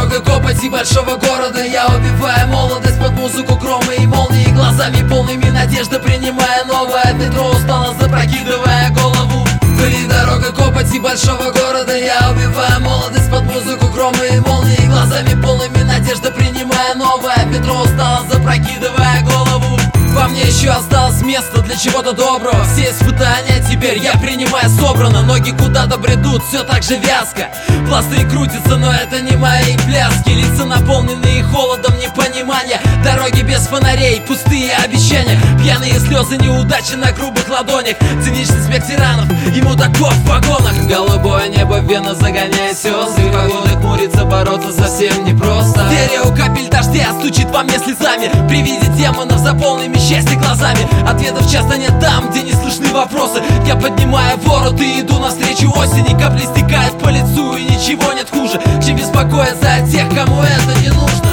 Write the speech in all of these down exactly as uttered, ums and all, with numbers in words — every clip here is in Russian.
дорогой копоти большого города я убиваю молодость под музыку грома и молнии, глазами полными надежды принимая новое метро, устало запрокидывая голову. Пыли дорогой копоти большого города я убиваю молодость под музыку грома и молнии, глазами полными надежды принимая новое метро, устало запрокидывая голову. Во мне еще осталось место для чего-то доброго. Все испытания теперь я принимаю собрано. Ноги куда-то бредут, все так же вязко. Пласты крутятся, но это не мои пляски. Лица наполненные холодом непонимания. Дороги без фонарей, пустые обещания. Пьяные слезы неудачи на грубых ладонях. Циничный смех тиранов и мудаков в вагонах. Голубое небо в вену загоняет слезы. Погода хмурится, бороться совсем непросто. Серия у капель дождя стучит во мне слезами. При виде демонов за полными счастья глазами. Ответов часто нет там, где не слышны вопросы. Я поднимаю ворот и иду навстречу осени. Капли стекают по лицу и ничего нет хуже, чем беспокоиться о тех, кому это не нужно.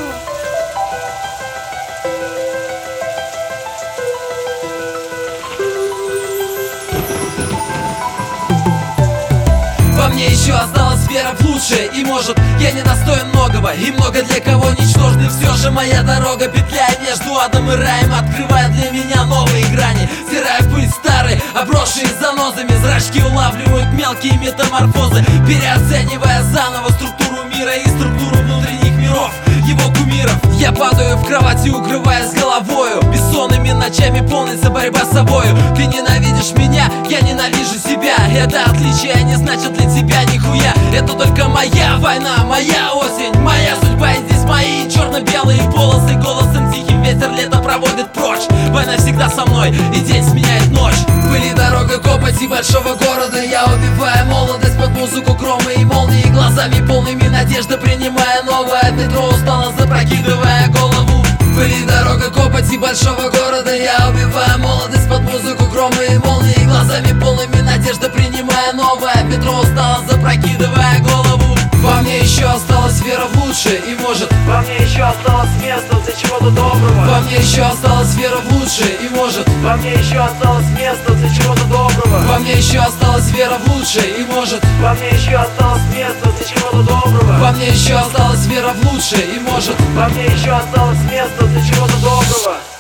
Во мне еще осталась вера в лучшее. И может я не достоин многого, и много для кого ничтожный. Все же моя дорога петляет между адом и раем, открывая для меня новые грани. Стирая в пыль старые, обросшие занозами. Зрачки улавливают мелкие метаморфозы, переоценивая заново структуру мира и структуру внутренних миров его кумиров. Я падаю в кровати, укрываясь головою. Бессонными ночами полнится борьба с собою. Ты ненавидишь меня, я ненавижу себя. Это отличие не значит для тебя нихуя. Это только моя война, моя осень, моя судьба. И здесь мои черно-белые полосы. Голосом тихим ветер лето проводит прочь. Война всегда со мной, и день сменяет ночь. Пыли дорогой копоти большого города я убиваю молодость под музыку грома и молнии, глазами полными надежды принимая новое метро, устало запрокидывая голову. Пыли дорогой копоти большого города я убиваю молодость под музыку грома и молнии, глазами полными надежды принимая новое метро, устало запрокидывая голову. Во мне еще осталась вера в лучшее, и может во мне еще осталось место для чего-то доброго. Во мне еще осталась вера в лучшее, и может во мне еще осталось место для чего-то доброго. Во мне еще осталась вера в лучшее, и может во мне еще осталось место для чего-то доброго. Во мне еще осталась вера в лучшее, и может во мне еще осталось место для чего-то доброго.